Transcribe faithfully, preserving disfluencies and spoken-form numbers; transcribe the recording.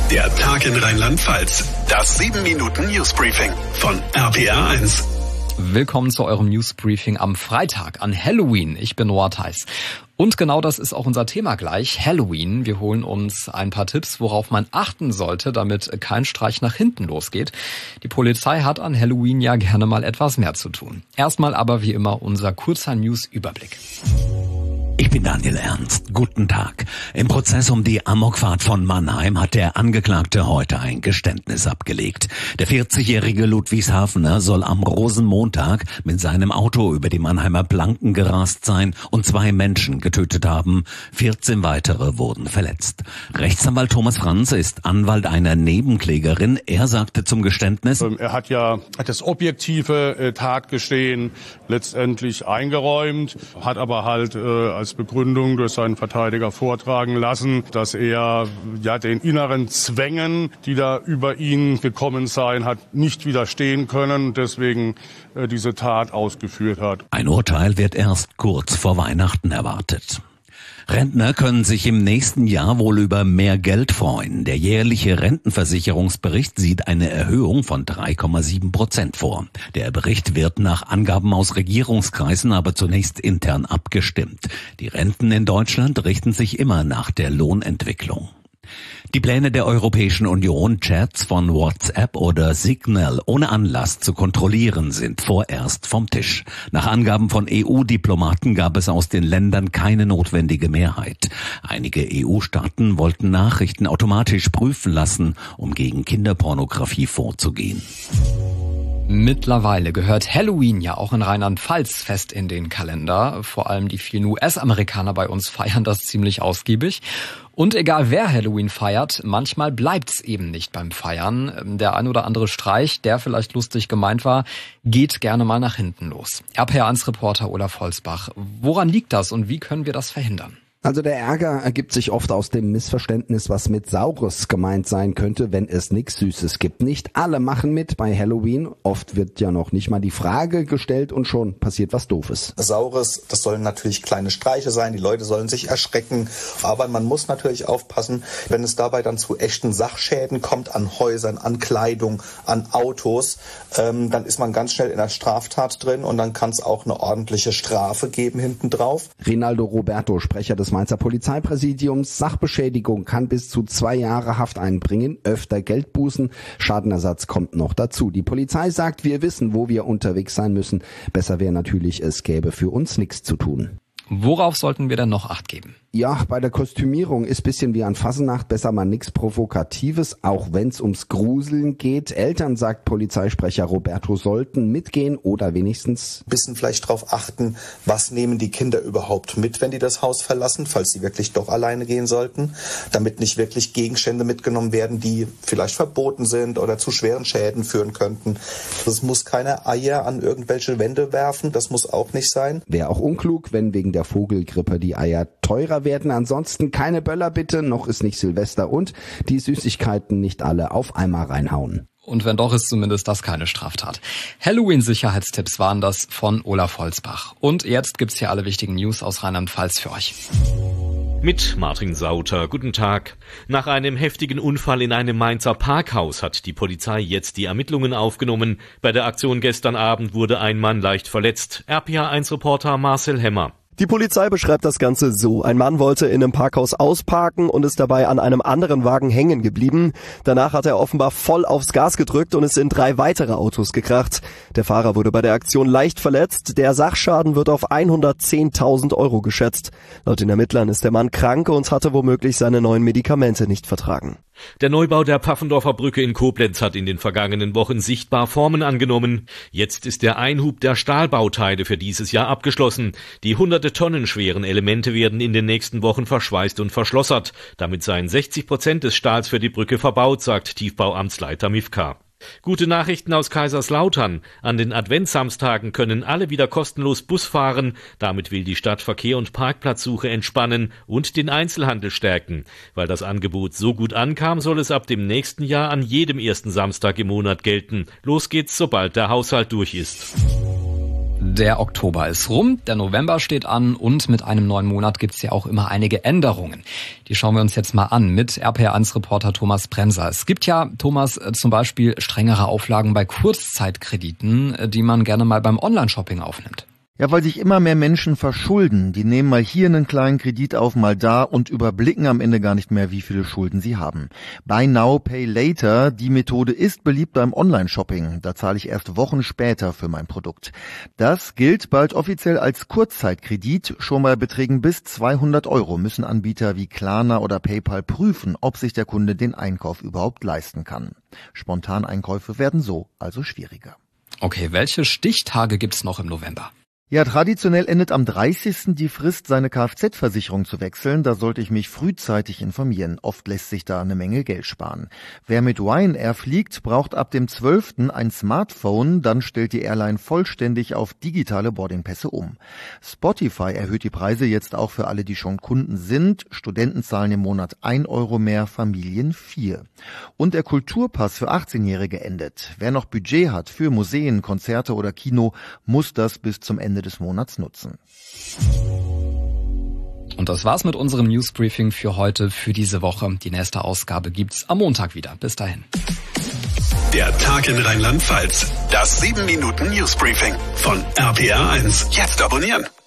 Der Tag in Rheinland-Pfalz. Das sieben Minuten Newsbriefing von R P R eins. Willkommen zu eurem Newsbriefing am Freitag an Halloween. Ich bin Noah Theis. Und genau das ist auch unser Thema gleich, Halloween. Wir holen uns ein paar Tipps, worauf man achten sollte, damit kein Streich nach hinten losgeht. Die Polizei hat an Halloween ja gerne mal etwas mehr zu tun. Erstmal aber wie immer unser kurzer News-Überblick. Ich bin Daniel Ernst. Guten Tag. Im Prozess um die Amokfahrt von Mannheim hat der Angeklagte heute ein Geständnis abgelegt. Der vierzigjährige Ludwigshafener soll am Rosenmontag mit seinem Auto über die Mannheimer Planken gerast sein und zwei Menschen getötet haben. vierzehn weitere wurden verletzt. Rechtsanwalt Thomas Franz ist Anwalt einer Nebenklägerin. Er sagte zum Geständnis: Er hat ja das objektive Tatgeschehen letztendlich eingeräumt, hat aber halt äh, als Begründung durch seinen Verteidiger vortragen lassen, dass er ja den inneren Zwängen, die da über ihn gekommen seien, hat nicht widerstehen können und deswegen äh, diese Tat ausgeführt hat. Ein Urteil wird erst kurz vor Weihnachten erwartet. Rentner können sich im nächsten Jahr wohl über mehr Geld freuen. Der jährliche Rentenversicherungsbericht sieht eine Erhöhung von drei Komma sieben Prozent vor. Der Bericht wird nach Angaben aus Regierungskreisen aber zunächst intern abgestimmt. Die Renten in Deutschland richten sich immer nach der Lohnentwicklung. Die Pläne der Europäischen Union, Chats von WhatsApp oder Signal ohne Anlass zu kontrollieren, sind vorerst vom Tisch. Nach Angaben von E U-Diplomaten gab es aus den Ländern keine notwendige Mehrheit. Einige E U-Staaten wollten Nachrichten automatisch prüfen lassen, um gegen Kinderpornografie vorzugehen. Mittlerweile gehört Halloween ja auch in Rheinland-Pfalz fest in den Kalender. Vor allem die vielen U S-Amerikaner bei uns feiern das ziemlich ausgiebig. Und egal wer Halloween feiert, manchmal bleibt's eben nicht beim Feiern. Der ein oder andere Streich, der vielleicht lustig gemeint war, geht gerne mal nach hinten los. R P R eins Reporter Olaf Holzbach. Woran liegt das und wie können wir das verhindern? Also der Ärger ergibt sich oft aus dem Missverständnis, was mit Saures gemeint sein könnte, wenn es nichts Süßes gibt. Nicht alle machen mit bei Halloween. Oft wird ja noch nicht mal die Frage gestellt und schon passiert was Doofes. Saures, das sollen natürlich kleine Streiche sein, die Leute sollen sich erschrecken. Aber man muss natürlich aufpassen, wenn es dabei dann zu echten Sachschäden kommt, an Häusern, an Kleidung, an Autos, ähm, dann ist man ganz schnell in der Straftat drin und dann kann es auch eine ordentliche Strafe geben hinten drauf. Rinaldo Roberto, Sprecher des Mainzer Polizeipräsidiums: Sachbeschädigung kann bis zu zwei Jahre Haft einbringen, öfter Geldbußen, Schadenersatz kommt noch dazu. Die Polizei sagt, wir wissen, wo wir unterwegs sein müssen. Besser wäre natürlich, es gäbe für uns nichts zu tun. Worauf sollten wir denn noch Acht geben? Ja, bei der Kostümierung ist bisschen wie an Fasnacht, besser mal nichts Provokatives, auch wenn's ums Gruseln geht. Eltern, sagt Polizeisprecher Roberto, sollten mitgehen oder wenigstens bisschen vielleicht darauf achten, was nehmen die Kinder überhaupt mit, wenn die das Haus verlassen, falls sie wirklich doch alleine gehen sollten, damit nicht wirklich Gegenstände mitgenommen werden, die vielleicht verboten sind oder zu schweren Schäden führen könnten. Es muss keine Eier an irgendwelche Wände werfen, das muss auch nicht sein. Wäre auch unklug, wenn wegen der Vogelgrippe die Eier teurer werden. Ansonsten keine Böller bitte, noch ist nicht Silvester, und die Süßigkeiten nicht alle auf einmal reinhauen. Und wenn doch, ist zumindest das keine Straftat. Halloween-Sicherheitstipps waren das von Olaf Holzbach. Und jetzt gibt's hier alle wichtigen News aus Rheinland-Pfalz für euch. Mit Martin Sauter. Guten Tag. Nach einem heftigen Unfall in einem Mainzer Parkhaus hat die Polizei jetzt die Ermittlungen aufgenommen. Bei der Aktion gestern Abend wurde ein Mann leicht verletzt. R P R eins Reporter Marcel Hemmer. Die Polizei beschreibt das Ganze so: Ein Mann wollte in einem Parkhaus ausparken und ist dabei an einem anderen Wagen hängen geblieben. Danach hat er offenbar voll aufs Gas gedrückt und ist in drei weitere Autos gekracht. Der Fahrer wurde bei der Aktion leicht verletzt. Der Sachschaden wird auf hundertzehntausend Euro geschätzt. Laut den Ermittlern ist der Mann krank und hatte womöglich seine neuen Medikamente nicht vertragen. Der Neubau der Pfaffendorfer Brücke in Koblenz hat in den vergangenen Wochen sichtbar Formen angenommen. Jetzt ist der Einhub der Stahlbauteile für dieses Jahr abgeschlossen. Die hunderte Tonnen schweren Elemente werden in den nächsten Wochen verschweißt und verschlossert. Damit seien sechzig Prozent des Stahls für die Brücke verbaut, sagt Tiefbauamtsleiter Mifka. Gute Nachrichten aus Kaiserslautern. An den Adventssamstagen können alle wieder kostenlos Bus fahren. Damit will die Stadt Verkehr- und Parkplatzsuche entspannen und den Einzelhandel stärken. Weil das Angebot so gut ankam, soll es ab dem nächsten Jahr an jedem ersten Samstag im Monat gelten. Los geht's, sobald der Haushalt durch ist. Der Oktober ist rum, der November steht an und mit einem neuen Monat gibt's ja auch immer einige Änderungen. Die schauen wir uns jetzt mal an mit R P R eins Reporter Thomas Bremser. Es gibt ja, Thomas, zum Beispiel strengere Auflagen bei Kurzzeitkrediten, die man gerne mal beim Online-Shopping aufnimmt. Ja, weil sich immer mehr Menschen verschulden. Die nehmen mal hier einen kleinen Kredit auf, mal da und überblicken am Ende gar nicht mehr, wie viele Schulden sie haben. Buy Now, Pay Later, die Methode ist beliebt beim Online-Shopping. Da zahle ich erst Wochen später für mein Produkt. Das gilt bald offiziell als Kurzzeitkredit. Schon bei Beträgen bis zweihundert Euro müssen Anbieter wie Klarna oder PayPal prüfen, ob sich der Kunde den Einkauf überhaupt leisten kann. Spontaneinkäufe werden so also schwieriger. Okay, welche Stichtage gibt's noch im November? Ja, traditionell endet am dreißigsten die Frist, seine Kfz-Versicherung zu wechseln. Da sollte ich mich frühzeitig informieren. Oft lässt sich da eine Menge Geld sparen. Wer mit Ryanair fliegt, braucht ab dem zwölften ein Smartphone. Dann stellt die Airline vollständig auf digitale Boardingpässe um. Spotify erhöht die Preise jetzt auch für alle, die schon Kunden sind. Studenten zahlen im Monat ein Euro mehr, Familien vier. Und der Kulturpass für achtzehnjährige endet. Wer noch Budget hat für Museen, Konzerte oder Kino, muss das bis zum Ende des Monats nutzen. Und das war's mit unserem Newsbriefing für heute, für diese Woche. Die nächste Ausgabe gibt's am Montag wieder. Bis dahin. Der Tag in Rheinland-Pfalz. Das sieben Minuten Newsbriefing von R P R eins. Jetzt abonnieren.